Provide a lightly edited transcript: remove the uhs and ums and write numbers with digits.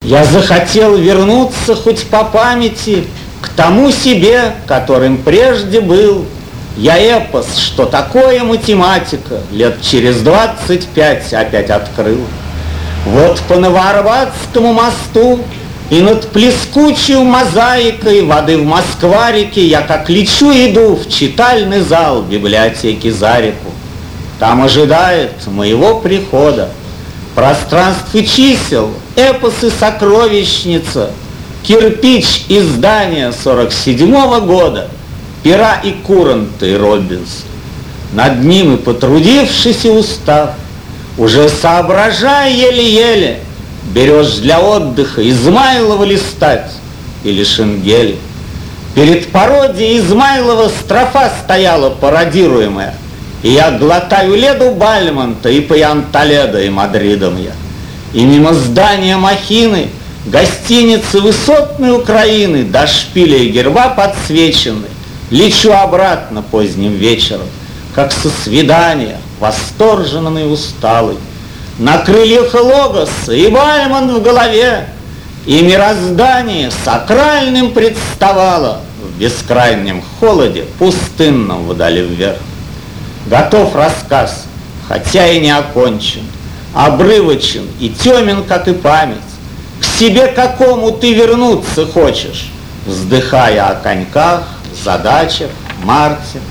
Я захотел вернуться хоть по памяти к тому себе, которым прежде был. Я эпос, что такое математика, лет через 25 опять открыл. Вот по Новоарбатскому мосту и над плескучей мозаикой воды в Москва-реке я как лечу иду в читальный зал библиотеки за реку. Там ожидает моего прихода пространство чисел, эпосы сокровищница, кирпич издания 47-го года, пера и куранты Робинс. Над ним и потрудившись и устав, уже соображая еле-еле, берешь для отдыха Измайлова листать или Шенгеля. Перед пародией Измайлова строфа стояла пародируемая, и я глотаю леду Бальмонта и пьян Толедо и Мадридом я. И мимо здания махины, гостиницы высотной Украины, до шпиля и герба подсвечены, лечу обратно поздним вечером, как со свидания, восторженный и усталый. На крыльях логоса и Бальмонт в голове, и мироздание сакральным представало в бескрайнем холоде пустынном вдали вверх. Готов рассказ, хотя и не окончен, обрывочен и темен, как и память. К себе какому ты вернуться хочешь, вздыхая о коньках, задачах, Марте,